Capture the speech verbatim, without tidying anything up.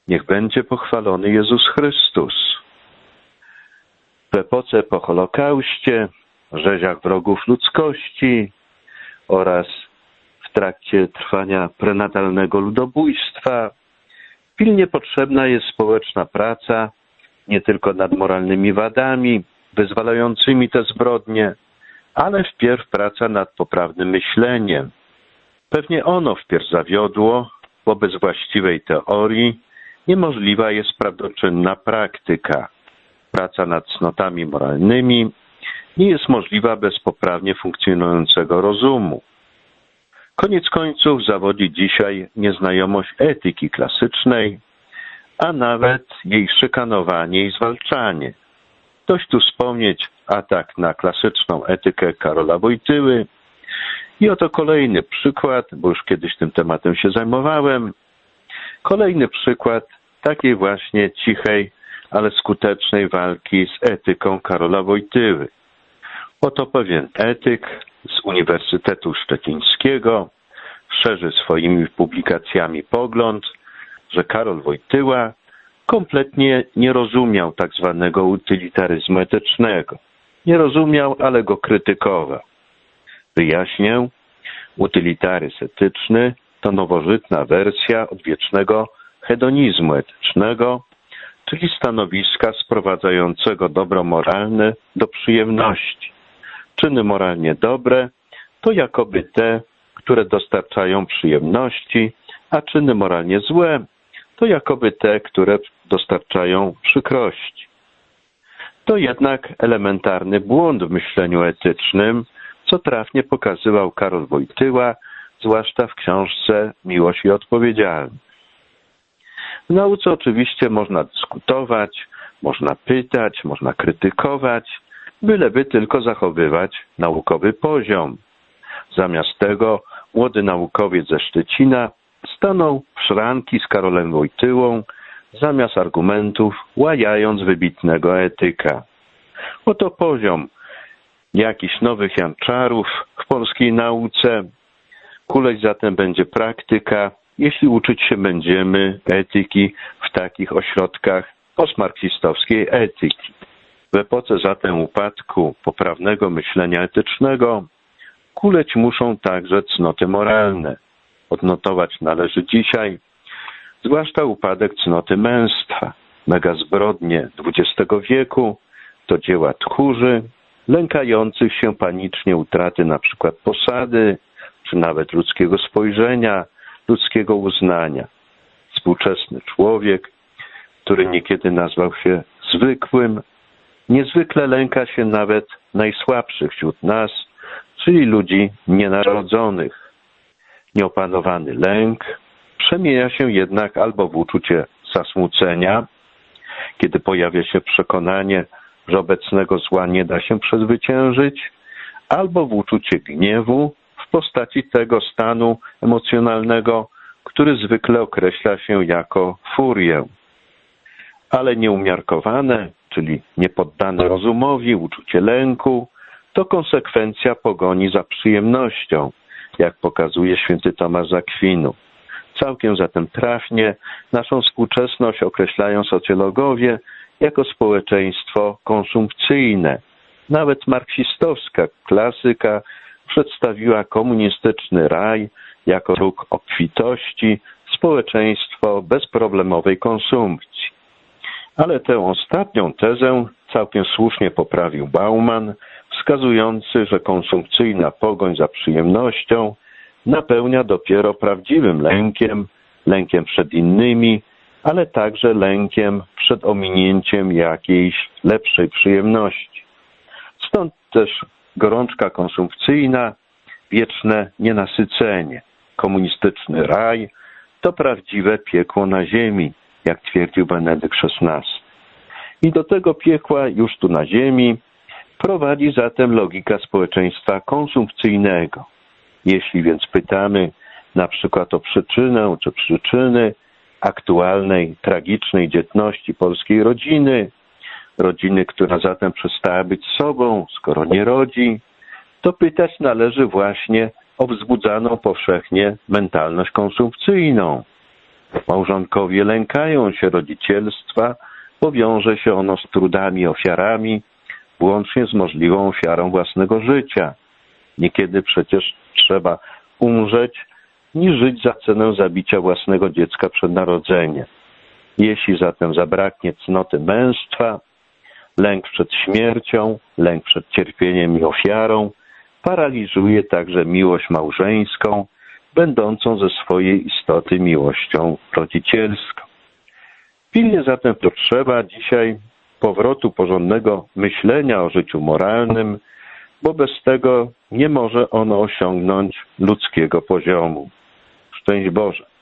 Niech będzie pochwalony Jezus Chrystus. W epoce po Holokauście, rzeziach wrogów ludzkości oraz w trakcie trwania prenatalnego ludobójstwa pilnie potrzebna jest społeczna praca, nie tylko nad moralnymi wadami wyzwalającymi te zbrodnie, ale wpierw praca nad poprawnym myśleniem. Pewnie ono wpierw zawiodło, bo bez właściwej teorii niemożliwa jest prawdoczynna praktyka. Praca nad cnotami moralnymi nie jest możliwa bez poprawnie funkcjonującego rozumu. Koniec końców zawodzi dzisiaj nieznajomość etyki klasycznej, a nawet jej szykanowanie i zwalczanie. Dość tu wspomnieć atak na klasyczną etykę Karola Wojtyły. I oto kolejny przykład, bo już kiedyś tym tematem się zajmowałem, kolejny przykład takiej właśnie cichej, ale skutecznej walki z etyką Karola Wojtyły. Oto pewien etyk z Uniwersytetu Szczecińskiego szerzy swoimi publikacjami pogląd, że Karol Wojtyła kompletnie nie rozumiał tak zwanego utylitaryzmu etycznego. Nie rozumiał, ale go krytykował. Wyjaśnię, utylitaryzm etyczny to nowożytna wersja odwiecznego hedonizmu etycznego, czyli stanowiska sprowadzającego dobro moralne do przyjemności. Czyny moralnie dobre to jakoby te, które dostarczają przyjemności, a czyny moralnie złe to jakoby te, które dostarczają przykrości. To jednak elementarny błąd w myśleniu etycznym, co trafnie pokazywał Karol Wojtyła, zwłaszcza w książce Miłość i odpowiedzialność. W nauce oczywiście można dyskutować, można pytać, można krytykować, byleby tylko zachowywać naukowy poziom. Zamiast tego młody naukowiec ze Szczecina stanął w szranki z Karolem Wojtyłą, zamiast argumentów łajając wybitnego etyka. Oto poziom jakichś nowych janczarów w polskiej nauce. Kuleć zatem będzie praktyka, jeśli uczyć się będziemy etyki w takich ośrodkach postmarksistowskiej etyki. W epoce zatem upadku poprawnego myślenia etycznego kuleć muszą także cnoty moralne. Odnotować należy dzisiaj zwłaszcza upadek cnoty męstwa. Mega zbrodnie dwudziestego wieku to dzieła tchórzy, lękających się panicznie utraty na przykład posady, czy nawet ludzkiego spojrzenia, ludzkiego uznania. Współczesny człowiek, który niekiedy nazwał się zwykłym, niezwykle lęka się nawet najsłabszych wśród nas, czyli ludzi nienarodzonych. Nieopanowany lęk przemienia się jednak albo w uczucie zasmucenia, kiedy pojawia się przekonanie, że obecnego zła nie da się przezwyciężyć, albo w uczucie gniewu w postaci tego stanu emocjonalnego, który zwykle określa się jako furię. Ale nieumiarkowane, czyli niepoddane rozumowi uczucie lęku, to konsekwencja pogoni za przyjemnością, jak pokazuje święty Tomasz z Akwinu. Całkiem zatem trafnie naszą współczesność określają socjologowie jako społeczeństwo konsumpcyjne. Nawet marksistowska klasyka przedstawiła komunistyczny raj jako róg obfitości, społeczeństwo bezproblemowej konsumpcji. Ale tę ostatnią tezę całkiem słusznie poprawił Bauman, wskazujący, że konsumpcyjna pogoń za przyjemnością napełnia dopiero prawdziwym lękiem, lękiem przed innymi, ale także lękiem przed ominięciem jakiejś lepszej przyjemności. Stąd też gorączka konsumpcyjna, wieczne nienasycenie. Komunistyczny raj to prawdziwe piekło na ziemi, jak twierdził Benedykt szesnasty. I do tego piekła już tu na ziemi prowadzi zatem logika społeczeństwa konsumpcyjnego. Jeśli więc pytamy na przykład o przyczynę czy przyczyny aktualnej, tragicznej dzietności polskiej rodziny, rodziny, która zatem przestała być sobą, skoro nie rodzi, to pytać należy właśnie o wzbudzaną powszechnie mentalność konsumpcyjną. Małżonkowie lękają się rodzicielstwa, bo wiąże się ono z trudami, ofiarami, włącznie z możliwą ofiarą własnego życia. Niekiedy przecież trzeba umrzeć, niż żyć za cenę zabicia własnego dziecka przed narodzeniem. Jeśli zatem zabraknie cnoty męstwa, lęk przed śmiercią, lęk przed cierpieniem i ofiarą paraliżuje także miłość małżeńską, będącą ze swojej istoty miłością rodzicielską. Pilnie zatem potrzeba dzisiaj powrotu porządnego myślenia o życiu moralnym, bo bez tego nie może ono osiągnąć ludzkiego poziomu. Szczęść Boże.